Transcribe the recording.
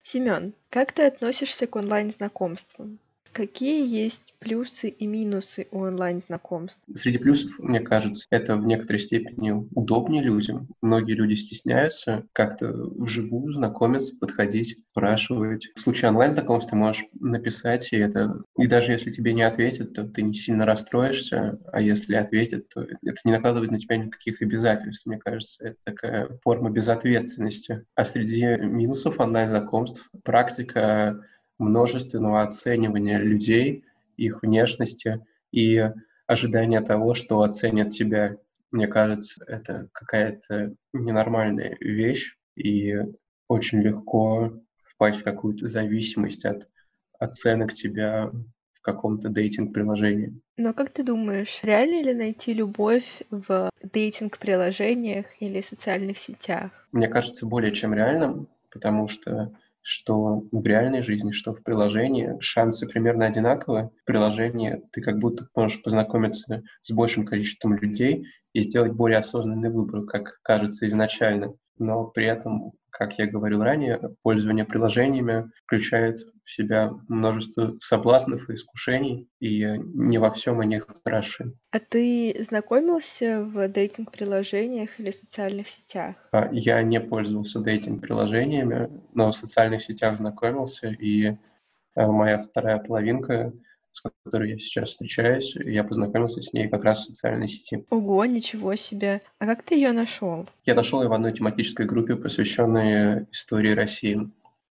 Семён, как ты относишься к онлайн-знакомствам? Какие есть плюсы и минусы у онлайн-знакомств? Среди плюсов, мне кажется, это в некоторой степени удобнее людям. Многие люди стесняются как-то вживую знакомиться, подходить, спрашивать. В случае онлайн-знакомств ты можешь написать, и даже если тебе не ответят, то ты не сильно расстроишься, а если ответят, то это не накладывает на тебя никаких обязательств. Мне кажется, это такая форма безответственности. А среди минусов онлайн-знакомств практика множественного оценивания людей, их внешности и ожидание того, что оценят тебя. Мне кажется, это какая-то ненормальная вещь, и очень легко впасть в какую-то зависимость от оценок тебя в каком-то дейтинг-приложении. Но как ты думаешь, реально ли найти любовь в дейтинг-приложениях или социальных сетях? Мне кажется, более чем реальным, потому что в реальной жизни, что в приложении, шансы примерно одинаковые. В приложении ты как будто можешь познакомиться с большим количеством людей и сделать более осознанный выбор, как кажется изначально. Но при этом, как я говорил ранее, пользование приложениями включает в себя множество соблазнов и искушений, и не во всем они хороши. А ты знакомился в дейтинг-приложениях или социальных сетях? Я не пользовался дейтинг-приложениями, но в социальных сетях знакомился, и моя вторая половинка, с которой я сейчас встречаюсь, я познакомился с ней как раз в социальной сети. Ого, ничего себе! А как ты ее нашел? Я нашел ее в одной тематической группе, посвященной истории России.